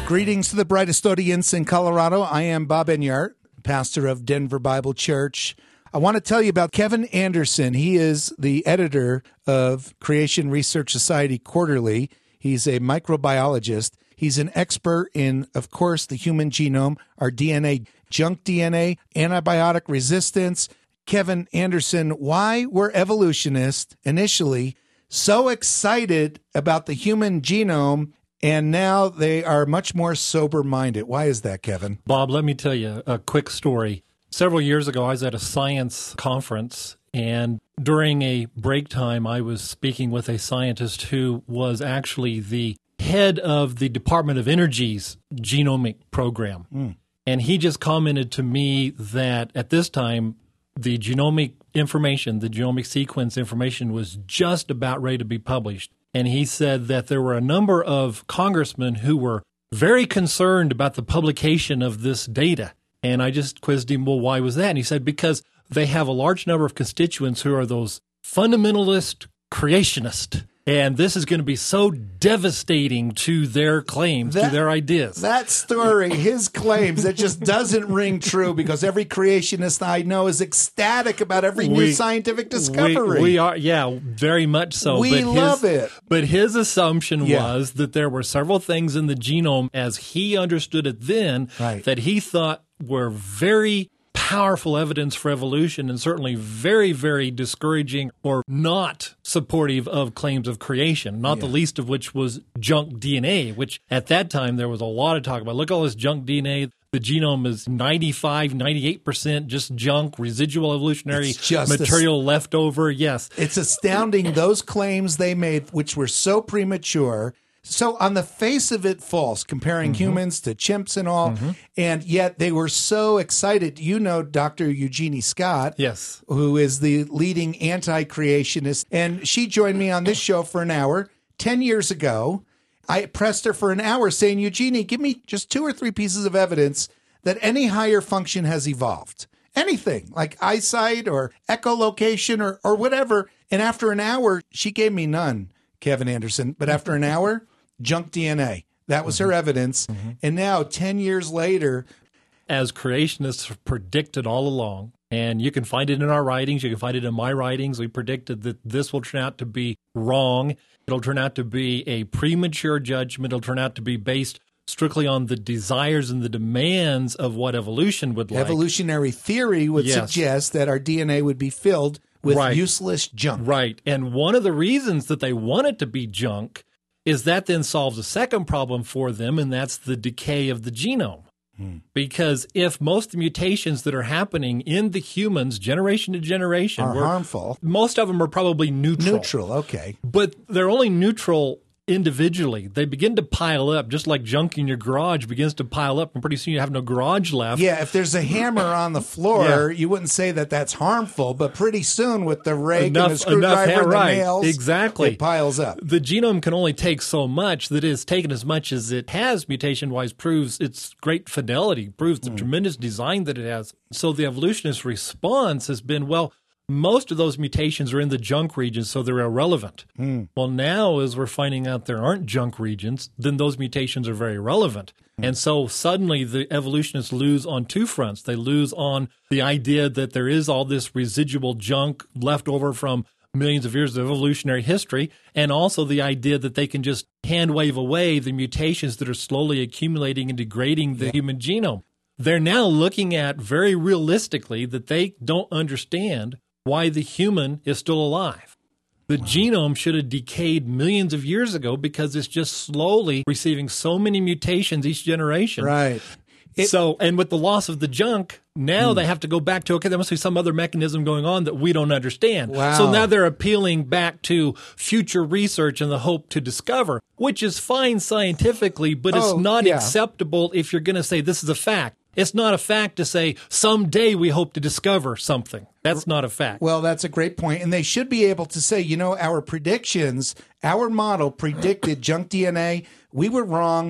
Greetings to the brightest audience in Colorado. I am Bob Enyart, pastor of Denver Bible Church. I want to tell you about Kevin Anderson. He is the editor of Creation Research Society Quarterly. He's a microbiologist. He's an expert in, of course, the human genome, our DNA, junk DNA, antibiotic resistance. Kevin Anderson, why were evolutionists initially so excited about the human genome, and now they are much more sober-minded? Why is that, Kevin? Bob, let me tell you a quick story. Several years ago, I was at a science conference, and during a break time, I was speaking with a scientist who was actually the head of the Department of Energy's genomic program. And he just commented to me that at this time, the genomic information, the genomic sequence information was just about ready to be published. And he said that there were a number of congressmen who were very concerned about the publication of this data. And I just quizzed him, well, why was that? And he said, because they have a large number of constituents who are those fundamentalist creationists. And this is going to be so devastating to their claims, to their ideas. That story, his claims, that just doesn't ring true, because every creationist I know is ecstatic about every new scientific discovery. We are, yeah, very much so. We love it. But his assumption was that there were several things in the genome, as he understood it then, that he thought were very powerful evidence for evolution, and certainly very, very discouraging or not supportive of claims of creation, not the least of which was junk DNA, which at that time there was a lot of talk about. Look at all this junk DNA. The genome is 95, 98% just junk, residual evolutionary material left over. Yes. It's astounding, those claims they made, which were so premature, so on the face of it, false, comparing humans to chimps and all, and yet they were so excited. You know Dr. Eugenie Scott, yes, who is the leading anti-creationist, and she joined me on this show for an hour 10 years ago. I pressed her for an hour saying, Eugenie, give me just 2 or 3 pieces of evidence that any higher function has evolved. Anything, like eyesight or echolocation or whatever. And after an hour, she gave me none, Kevin Anderson. But after an hour, junk DNA. That was her evidence. And now, 10 years later, as creationists have predicted all along, and you can find it in our writings, you can find it in my writings, we predicted that this will turn out to be wrong. It'll turn out to be a premature judgment. It'll turn out to be based strictly on the desires and the demands of what evolution would like. Evolutionary theory would suggest that our DNA would be filled with useless junk. Right. And one of the reasons that they want it to be junk is that then solves a second problem for them, and that's the decay of the genome. Because if most of the mutations that are happening in the humans, generation to generation, are harmful, most of them are probably neutral. Neutral, okay. But they're only neutral individually. They begin to pile up, just like junk in your garage begins to pile up, and pretty soon you have no garage left. Yeah, if there's a hammer on the floor, you wouldn't say that that's harmful, but pretty soon with the rake and the screwdriver and the nails, it piles up. The genome can only take so much. That is, taken as much as it has mutation-wise proves its great fidelity, proves the tremendous design that it has. So the evolutionist response has been, well, most of those mutations are in the junk regions, so they're irrelevant. Well, now as we're finding out there aren't junk regions, then those mutations are very relevant. And so suddenly the evolutionists lose on 2 fronts. They lose on the idea that there is all this residual junk left over from millions of years of evolutionary history, and also the idea that they can just hand wave away the mutations that are slowly accumulating and degrading the human genome. They're now looking at very realistically that they don't understand why the human is still alive. The genome should have decayed millions of years ago because it's just slowly receiving so many mutations each generation. Right. And with the loss of the junk, now they have to go back to, okay, there must be some other mechanism going on that we don't understand. Wow. So now they're appealing back to future research and the hope to discover, which is fine scientifically, but it's not acceptable if you're going to say this is a fact. It's not a fact to say someday we hope to discover something. That's not a fact. Well, that's a great point. And they should be able to say, you know, our predictions, our model predicted junk DNA. We were wrong.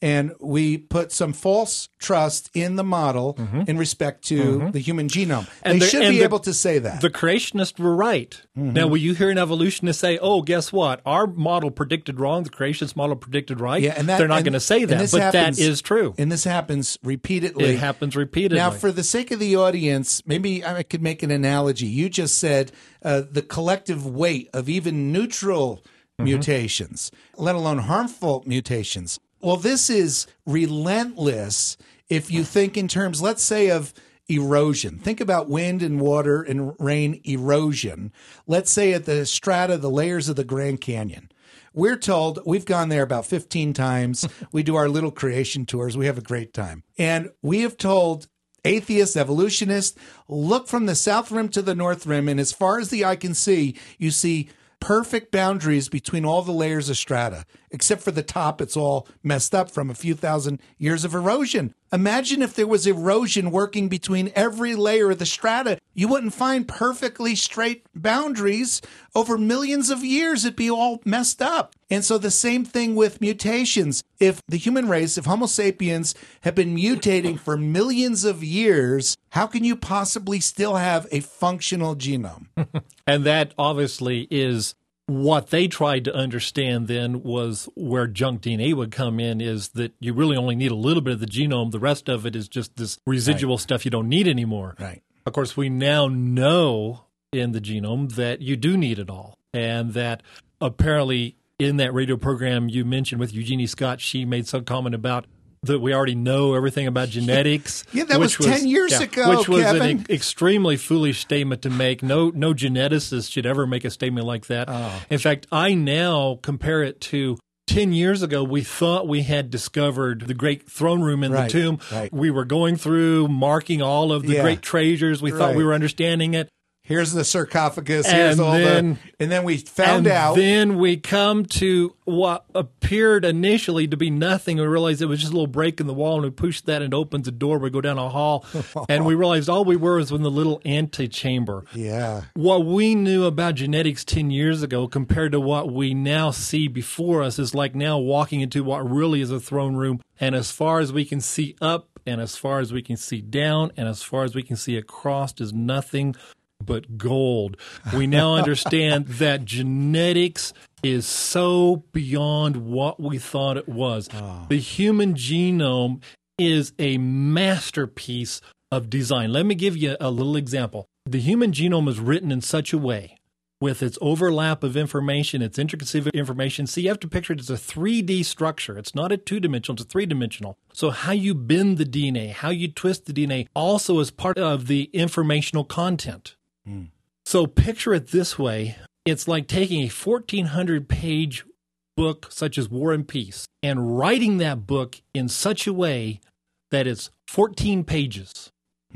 and we put some false trust in the model in respect to the human genome. They should be able to say that. The creationists were right. Now, will you hear an evolutionist say, oh, guess what? Our model predicted wrong, the creationist model predicted right? Yeah, and they're not going to say that, but that is true. And this happens repeatedly. It happens repeatedly. Now, for the sake of the audience, maybe I could make an analogy. You just said the collective weight of even neutral mutations, let alone harmful mutations. Well, this is relentless if you think in terms, let's say, of erosion. Think about wind and water and rain erosion. Let's say at the strata, the layers of the Grand Canyon. We're told, we've gone there about 15 times. We do our little creation tours. We have a great time. And we have told atheists, evolutionists, look from the south rim to the north rim, and as far as the eye can see, you see perfect boundaries between all the layers of strata. Except for the top, it's all messed up from a few thousand years of erosion. Imagine if there was erosion working between every layer of the strata. You wouldn't find perfectly straight boundaries over millions of years. It'd be all messed up. And so the same thing with mutations. If the human race, if Homo sapiens have been mutating for millions of years, how can you possibly still have a functional genome? And that obviously is what they tried to understand then, was where junk DNA would come in, is that you really only need a little bit of the genome. The rest of it is just this residual stuff you don't need anymore. Right. Of course, we now know in the genome that you do need it all. And that apparently in that radio program you mentioned with Eugenie Scott, she made some comment about that we already know everything about genetics. Yeah, that was 10 years ago, which was Kevin. an extremely foolish statement to make. No geneticist should ever make a statement like that. Oh. In fact, I now compare it to 10 years ago, we thought we had discovered the great throne room in the tomb. Right. We were going through, marking all of the great treasures. We thought we were understanding it. Here's the sarcophagus. Here's and then we found out. Then we come to what appeared initially to be nothing. We realized it was just a little break in the wall, and we pushed that, and it opens a door. We go down a hall, and we realized all we were was in the little antechamber. Yeah. What we knew about genetics 10 years ago compared to what we now see before us is like now walking into what really is a throne room. And as far as we can see up, and as far as we can see down, and as far as we can see across is nothing but gold. We now understand that genetics is so beyond what we thought it was. Oh. The human genome is a masterpiece of design. Let me give you a little example. The human genome is written in such a way, with its overlap of information, its intricacy of information. See, you have to picture it as a 3D structure. It's not a two-dimensional, it's a three-dimensional. So how you bend the DNA, how you twist the DNA, also is part of the informational content. So picture it this way. It's like taking a 1,400-page book such as War and Peace and writing that book in such a way that it's 14 pages.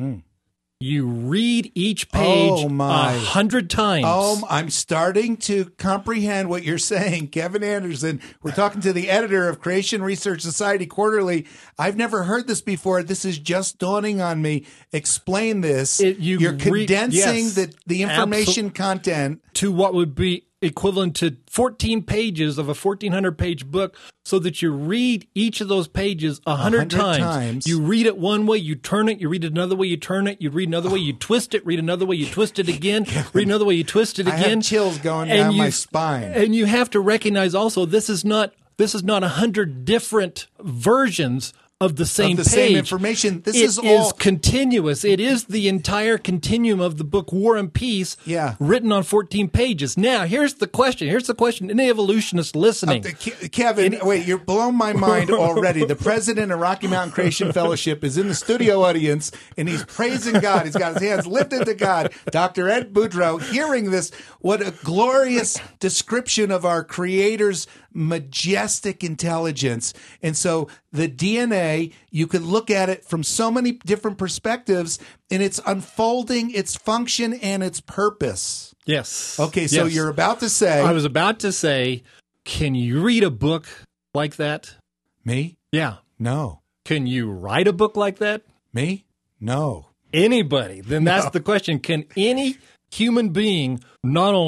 You read each page 100 times. Oh, I'm starting to comprehend what you're saying. Kevin Anderson, we're talking to the editor of Creation Research Society Quarterly. I've never heard this before. This is just dawning on me. Explain this. You're condensing the information content to what would be equivalent to 14 pages of a 1,400-page book, so that you read each of those pages 100 times. You read it one way, you turn it, you read it another way, you turn it, you read another way, you twist it, read another way, you twist it again, read another way, you twist it again. I have chills going down my spine. And you have to recognize also this is not 100 different versions of the same page. Same information. This is continuous. It is the entire continuum of the book War and Peace, written on 14 pages. Now, here's the question. Any evolutionist listening? Kevin, wait, you're blowing my mind already. The president of Rocky Mountain Creation Fellowship is in the studio audience, and he's praising God. He's got his hands lifted to God. Dr. Ed Boudreau, hearing this, what a glorious description of our Creator's majestic intelligence. And so the DNA, you could look at it from so many different perspectives, and it's unfolding its function and its purpose. Yes. Okay, so you're about to say... I was about to say, can you read a book like that? Me? Yeah. No. Can you write a book like that? Me? No. Anybody? Then that's the question. Can any human being not only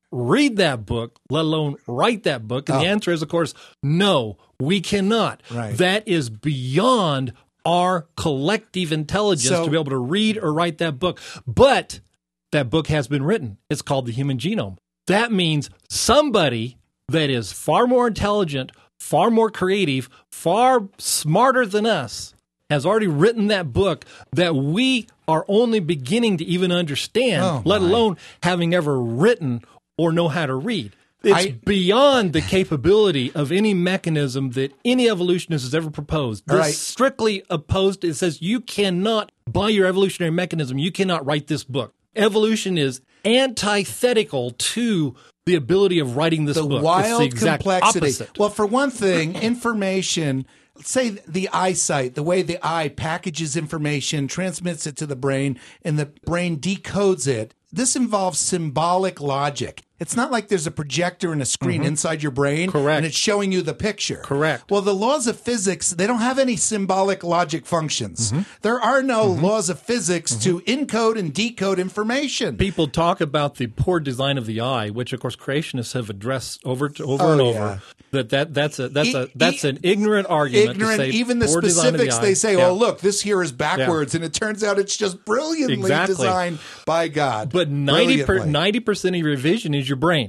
read that book, let alone write that book? And the answer is, of course, no, we cannot. Right. That is beyond our collective intelligence to be able to read or write that book. But that book has been written. It's called The Human Genome. That means somebody that is far more intelligent, far more creative, far smarter than us has already written that book that we are only beginning to even understand, let alone having ever written or know how to read. It's beyond the capability of any mechanism that any evolutionist has ever proposed. This strictly opposed. It says you cannot, by your evolutionary mechanism, you cannot write this book. Evolution is antithetical to the ability of writing this book. The wild it's the exact complexity. Opposite. Well, for one thing, information, say the eyesight, the way the eye packages information, transmits it to the brain, and the brain decodes it. This involves symbolic logic. It's not like there's a projector and a screen inside your brain. Correct. And it's showing you the picture. Correct. Well, the laws of physics, they don't have any symbolic logic functions. There are no laws of physics to encode and decode information. People talk about the poor design of the eye, which of course creationists have addressed over and over. That's an ignorant argument. Ignorant, to say even the poor design of specifics. The They eye. say, "Oh, look, this here is backwards," and it turns out it's just brilliantly designed by God. But 90% of your vision is your brain.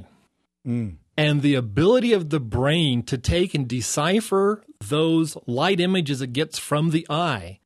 And the ability of the brain to take and decipher those light images it gets from the eye,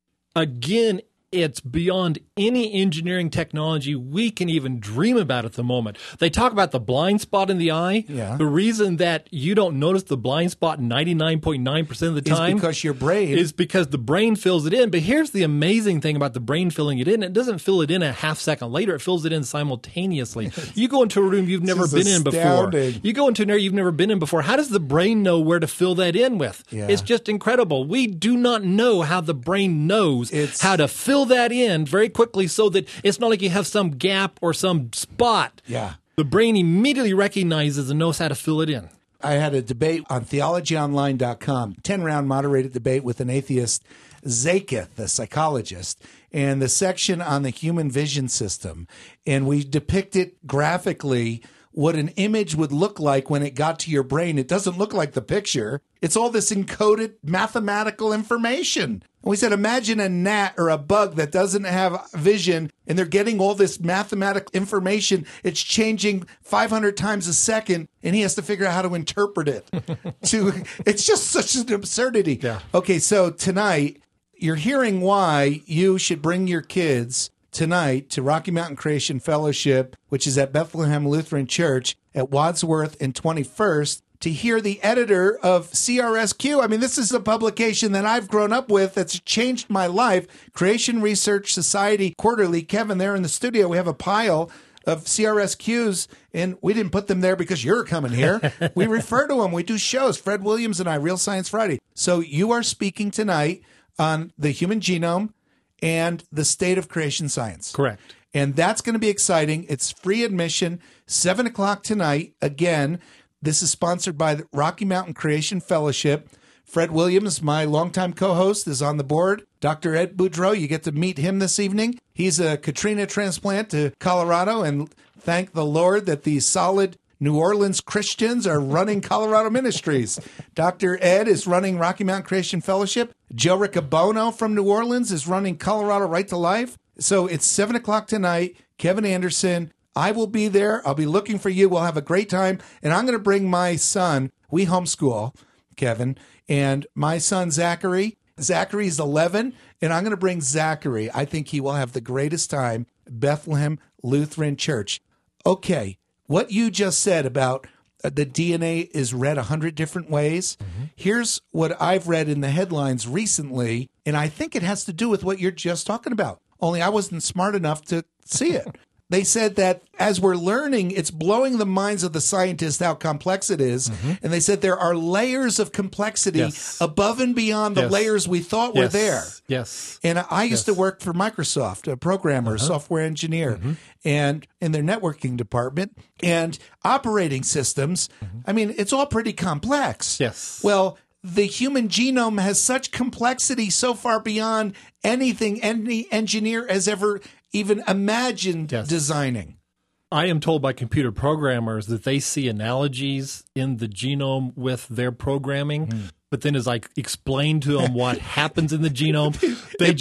again, it's beyond any engineering technology we can even dream about at the moment. They talk about the blind spot in the eye. Yeah. The reason that you don't notice the blind spot 99.9% of the time is because your brain is because the brain fills it in. But here's the amazing thing about the brain filling it in. It doesn't fill it in a half second later. It fills it in simultaneously. You go into a room you've never been in before. You go into an area you've never been in before. How does the brain know where to fill that in with? Yeah. It's just incredible. We do not know how the brain knows how to fill that in very quickly so that it's not like you have some gap or some spot. Yeah. The brain immediately recognizes and knows how to fill it in. I had a debate on theologyonline.com, 10-round moderated debate with an atheist, Zaketh, a psychologist, and the section on the human vision system. And we depicted graphically what an image would look like when it got to your brain. It doesn't look like the picture. It's all this encoded mathematical information. And we said, imagine a gnat or a bug that doesn't have vision, and they're getting all this mathematical information. It's changing 500 times a second, and he has to figure out how to interpret it. It's just such an absurdity. Yeah. Okay, so tonight, you're hearing why you should bring your kids tonight to Rocky Mountain Creation Fellowship, which is at Bethlehem Lutheran Church at Wadsworth and 21st, to hear the editor of CRSQ. I mean, this is a publication that I've grown up with that's changed my life. Creation Research Society Quarterly. Kevin, there in the studio, we have a pile of CRSQs, and we didn't put them there because you're coming here. We refer to them. We do shows. Fred Williams and I, Real Science Friday. So you are speaking tonight on the human genome and the state of creation science. Correct. And that's going to be exciting. It's free admission, 7 o'clock tonight. Again, this is sponsored by the Rocky Mountain Creation Fellowship. Fred Williams, my longtime co-host, is on the board. Dr. Ed Boudreau, you get to meet him this evening. He's a Katrina transplant to Colorado, and thank the Lord that these solid New Orleans Christians are running Colorado Ministries. Dr. Ed is running Rocky Mountain Creation Fellowship. Joe Riccobono from New Orleans is running Colorado Right to Life. So it's 7 o'clock tonight. Kevin Anderson, I will be there. I'll be looking for you. We'll have a great time. And I'm going to bring my son. We homeschool, Kevin, and my son, Zachary. Zachary's 11, and I'm going to bring Zachary. I think he will have the greatest time at Bethlehem Lutheran Church. Okay. What you just said about the DNA is read 100 different ways. Here's what I've read in the headlines recently, and I think it has to do with what you're just talking about. Only I wasn't smart enough to see it. They said that as we're learning, it's blowing the minds of the scientists how complex it is. And they said there are layers of complexity above and beyond the layers we thought were there. Yes. And I used to work for Microsoft, a programmer, software engineer, and in their networking department and operating systems. I mean, it's all pretty complex. Yes. Well, the human genome has such complexity so far beyond anything any engineer has ever even imagined designing. I am told by computer programmers that they see analogies in the genome with their programming. But then as I explain to them what happens in the genome, it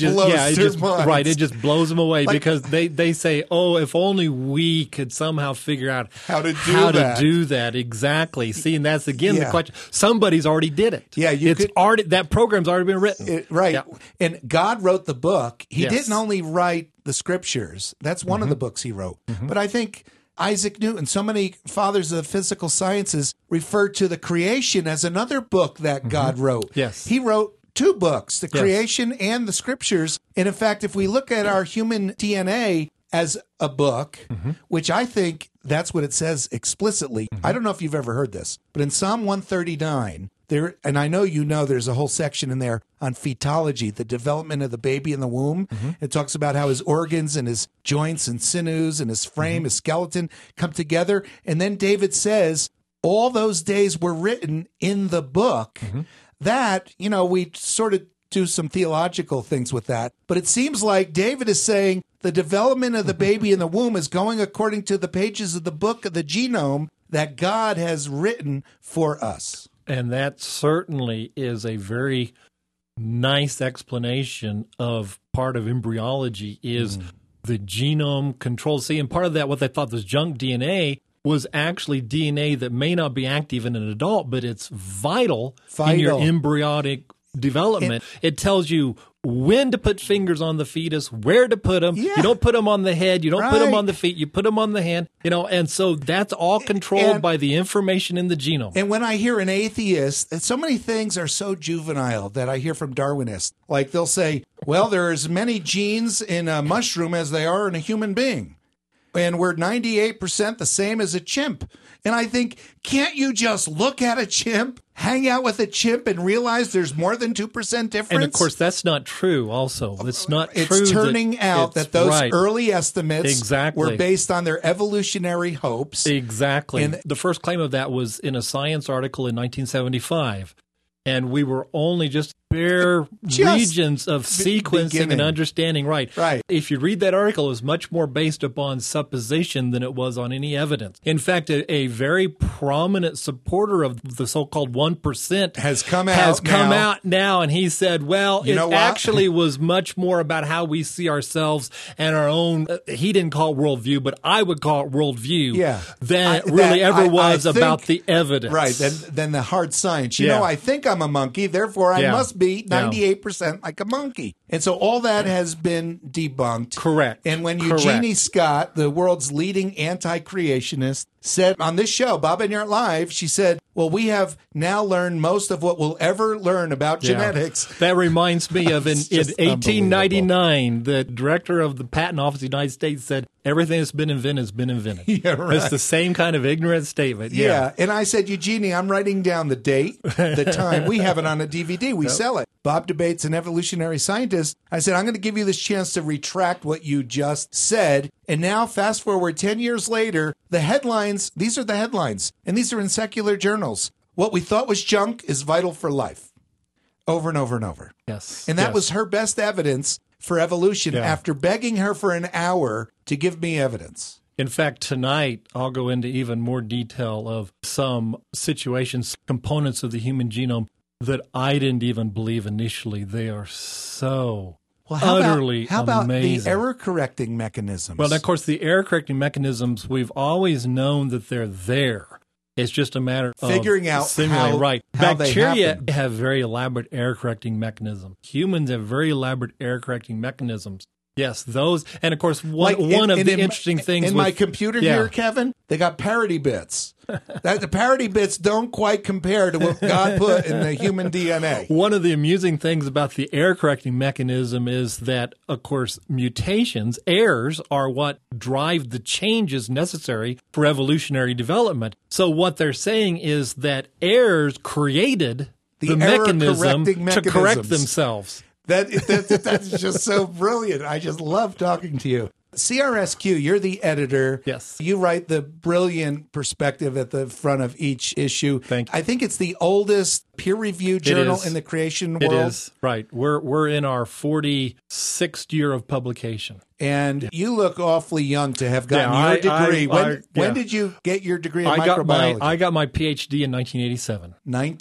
just blows them away because they say, oh, if only we could somehow figure out how to do that. Exactly. See, and that's again the question. Somebody's already did it. Yeah, that program's already been written. Right. Yeah. And God wrote the book. He didn't only write the scriptures. That's one of the books he wrote. But I think Isaac Newton, so many fathers of the physical sciences refer to the creation as another book that God wrote. Yes. He wrote two books, the creation and the scriptures. And in fact, if we look at our human DNA as a book, which I think that's what it says explicitly. I don't know if you've ever heard this, but in Psalm 139, there, and I know there's a whole section in there on fetology, the development of the baby in the womb. It talks about how his organs and his joints and sinews and his frame, his skeleton come together. And then David says, all those days were written in the book. That, we sort of do some theological things with that. But it seems like David is saying the development of the baby in the womb is going according to the pages of the book of the genome that God has written for us. And that certainly is a very nice explanation of part of embryology is the genome control. See, and part of that, what they thought was junk DNA, was actually DNA that may not be active in an adult, but it's vital. In your embryonic development. It tells you when to put fingers on the fetus, where to put them. You don't put them on the head. You don't put them on the feet. You put them on the hand. And so that's all controlled by the information in the genome. And when I hear an atheist, so many things are so juvenile that I hear from Darwinists. Like they'll say, well, there are as many genes in a mushroom as they are in a human being. And we're 98% the same as a chimp. And I think, can't you just look at a chimp, hang out with a chimp, and realize there's more than 2% difference? And of course, that's not true also. It's not true. It's turning out that those early estimates were based on their evolutionary hopes. Exactly. And the first claim of that was in a Science article in 1975. And we were only just bare regions of sequencing and understanding. Right. If you read that article, it was much more based upon supposition than it was on any evidence. In fact, a very prominent supporter of the so-called 1% has come out now, and he said, well, it actually was much more about how we see ourselves and our own, he didn't call it worldview, but I would call it worldview, than it really ever was about the evidence. Right, than the hard science. I think I'm a monkey, therefore I must be 98% like a monkey. And so all that has been debunked. Correct. And when Eugenie Scott, the world's leading anti-creationist, said on this show, Bob and Yart Live, she said, well, we have now learned most of what we'll ever learn about genetics. That reminds me of in 1899, the director of the Patent Office of the United States said, everything that's been invented has been invented. It's the same kind of ignorant statement. And I said, Eugenie, I'm writing down the date, the time. We have it on a DVD. We sell it. Bob Debates, an evolutionary scientist. I said, I'm going to give you this chance to retract what you just said. And now, fast forward 10 years later, the headlines, these are the headlines, and these are in secular journals. What we thought was junk is vital for life. Over and over and over. Yes. And that was her best evidence for evolution after begging her for an hour to give me evidence. In fact, tonight, I'll go into even more detail of some situations, components of the human genome that I didn't even believe initially. They are so utterly how about amazing. The error-correcting mechanisms? Well, of course, the error-correcting mechanisms, we've always known that they're there. It's just a matter of figuring out how Bacteria they have very elaborate error-correcting mechanisms. Humans have very elaborate error-correcting mechanisms. Yes, those. And, of course, one of the interesting things in my computer here, Kevin, they got parity bits. The parity bits don't quite compare to what God put in the human DNA. One of the amusing things about the error-correcting mechanism is that, of course, mutations, errors, are what drive the changes necessary for evolutionary development. So what they're saying is that errors created the mechanism to correct themselves. That's just so brilliant. I just love talking to you. CRSQ, you're the editor. Yes. You write the brilliant perspective at the front of each issue. Thank you. I think it's the oldest peer-reviewed journal in the creation world. It is, right. We're in our 46th year of publication. And you look awfully young to have gotten Yeah, your degree. When yeah. did you get your degree in I microbiology? got my PhD in 1987.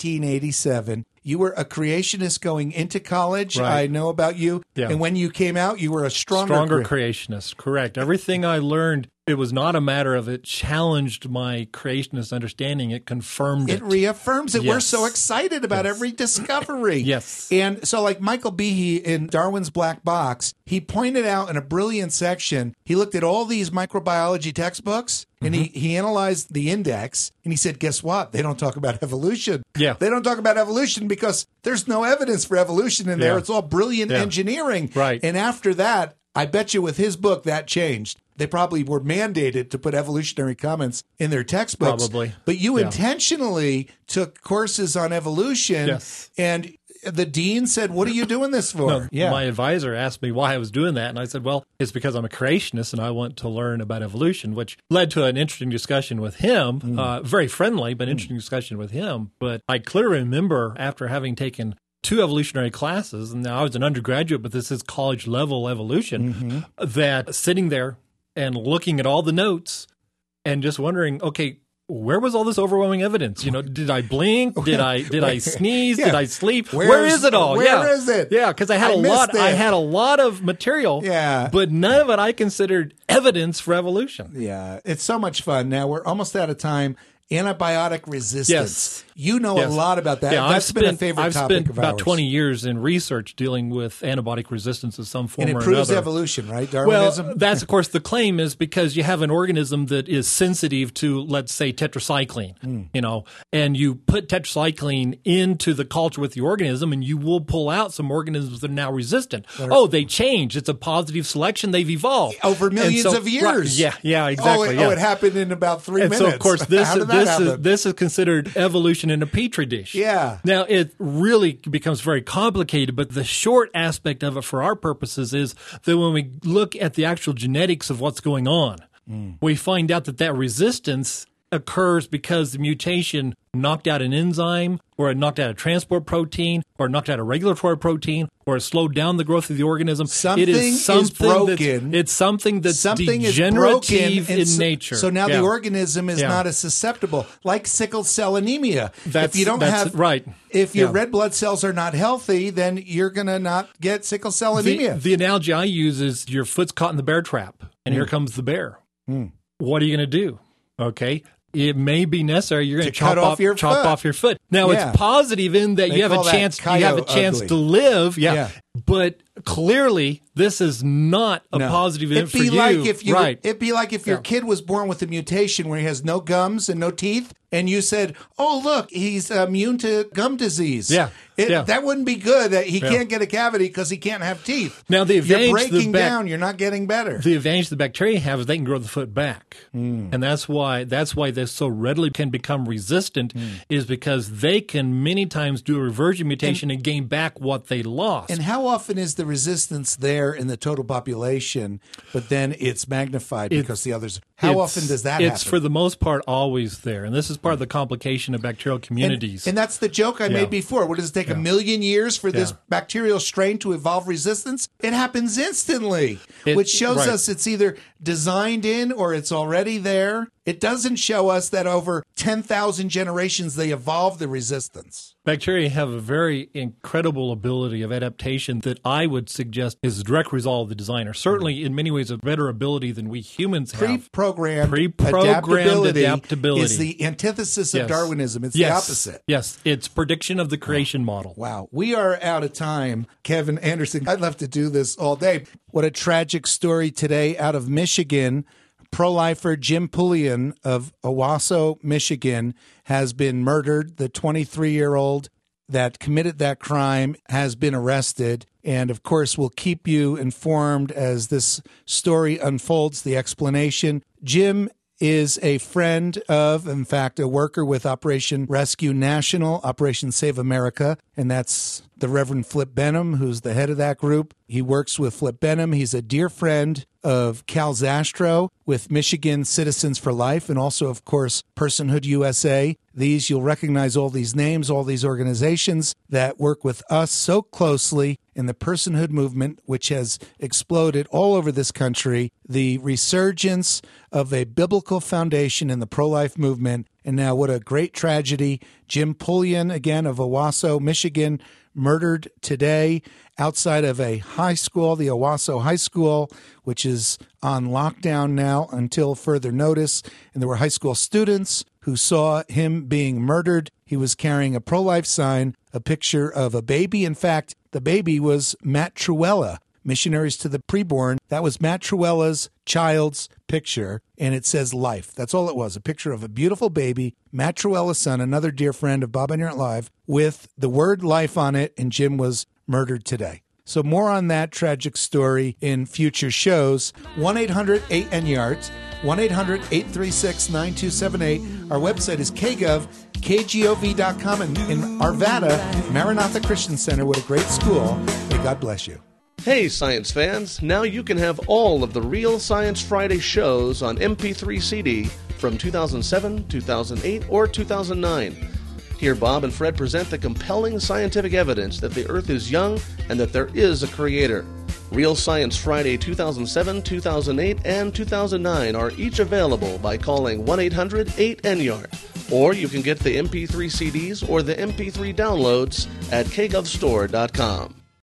1987. You were a creationist going into college. Right. I know about you. Yeah. And when you came out, you were a stronger Creationist, correct. Everything I learned, it was not a matter of it challenged my creationist understanding. It confirmed it. It reaffirms it. Yes. We're so excited about every discovery. Yes. And so like Michael Behe in Darwin's Black Box, he pointed out in a brilliant section, he looked at all these microbiology textbooks and he analyzed the index and he said, guess what? They don't talk about evolution. Yeah. They don't talk about evolution because there's no evidence for evolution in there. Yeah. It's all brilliant engineering. Right. And after that, I bet you with his book, that changed. They probably were mandated to put evolutionary comments in their textbooks. Probably. But you intentionally took courses on evolution. Yes. And the dean said, what are you doing this for? No, my advisor asked me why I was doing that, and I said, well, it's because I'm a creationist and I want to learn about evolution, which led to an interesting discussion with him, very friendly, but interesting discussion with him. But I clearly remember after having taken 2 evolutionary classes, and now I was an undergraduate, but this is college-level evolution, that sitting there and looking at all the notes and just wondering, okay, where was all this overwhelming evidence? You know, did I blink? Did I sneeze? Did I sleep? Where is it all? Where is it? Yeah, because I had I had a lot of material. Yeah. But none of it I considered evidence for evolution. Yeah, it's so much fun. Now we're almost out of time. Antibiotic resistance. Yes. You know a lot about that. Yeah, That's been a favorite I've topic spent of about ours. 20 years in research dealing with antibiotic resistance of some form And or it proves another. evolution, right? Darwinism? Well, that's, of course, the claim is because you have an organism that is sensitive to, let's say, tetracycline, you know, and you put tetracycline into the culture with the organism and you will pull out some organisms that are now resistant. Oh, they change. It's a positive selection. They've evolved. Over millions of years. Right, yeah, exactly. Oh, it happened in about 3 minutes. So, of course, How did that happen? this is considered evolution in a petri dish. Yeah. Now, it really becomes very complicated, but the short aspect of it for our purposes is that when we look at the actual genetics of what's going on, we find out that resistance occurs because the mutation knocked out an enzyme, or it knocked out a transport protein, or knocked out a regulatory protein, or it slowed down the growth of the organism. Something is broken. It's something that's Something is degenerative broken in nature. So now the organism is not as susceptible, like sickle cell anemia. If you don't have right. If your red blood cells are not healthy, then you're going to not get sickle cell anemia. The analogy I use is your foot's caught in the bear trap, and here comes the bear. What are you going to do? Okay. It may be necessary. You're going to chop off your foot. Now it's positive in that you have a chance to live. Yeah. But clearly, this is not a positive event for you. It'd be like if your kid was born with a mutation where he has no gums and no teeth, and you said, "Oh, look, he's immune to gum disease." That wouldn't be good. That he can't get a cavity because he can't have teeth. Now you're breaking down. You're not getting better. The advantage the bacteria have is they can grow the foot back, and that's why they so readily can become resistant. Is because they can many times do a reversion mutation and gain back what they lost. And how often is the resistance there in the total population, but then it's magnified because the others? How often does that happen? It's for the most part always there, and this is part of the complication of bacterial communities. And that's the joke I made before. What does it take, 1 million years for this bacterial strain to evolve resistance? It happens instantly, which shows us it's either designed in or it's already there. It doesn't show us that over 10,000 generations they evolved the resistance. Bacteria have a very incredible ability of adaptation that I would suggest is a direct result of the designer. Certainly, in many ways, a better ability than we humans have. Pre-programmed adaptability is the antithesis of Darwinism. It's the opposite. Yes, it's prediction of the creation model. Wow. We are out of time, Kevin Anderson. I'd love to do this all day. What a tragic story today out of Michigan. Pro-lifer Jim Pullian of Owasso, Michigan, has been murdered. The 23-year-old that committed that crime has been arrested. And, of course, we'll keep you informed as this story unfolds, the explanation. Jim is a friend of, in fact, a worker with Operation Rescue National, Operation Save America, and that's the Reverend Flip Benham, who's the head of that group. He works with Flip Benham. He's a dear friend of Cal Zastro with Michigan Citizens for Life, and also, of course, Personhood USA. You'll recognize all these names, all these organizations that work with us so closely in the personhood movement, which has exploded all over this country, the resurgence of a biblical foundation in the pro-life movement. And now what a great tragedy. Jim Pullian, again, of Owasso, Michigan, murdered today outside of a high school, the Owasso High School, which is on lockdown now until further notice. And there were high school students who saw him being murdered. He was carrying a pro-life sign, a picture of a baby. In fact, the baby was Matt Truella, Missionaries to the Preborn. That was Matt Truella's child's picture, and it says life. That's all it was, a picture of a beautiful baby, Matt Truella's son, another dear friend of Bob and Yart Live, with the word life on it, and Jim was murdered today. So more on that tragic story in future shows. 1-800-8-NYART, 1-800-836-9278. Our website is kgov.com, and in Arvada, Maranatha Christian Center. What a great school. May God bless you. Hey, science fans! Now you can have all of the Real Science Friday shows on MP3 CD from 2007, 2008, or 2009. Hear Bob and Fred present the compelling scientific evidence that the Earth is young and that there is a Creator. Real Science Friday 2007, 2008, and 2009 are each available by calling 1-800-8-NYART. Or you can get the MP3 CDs or the MP3 downloads at kgovstore.com.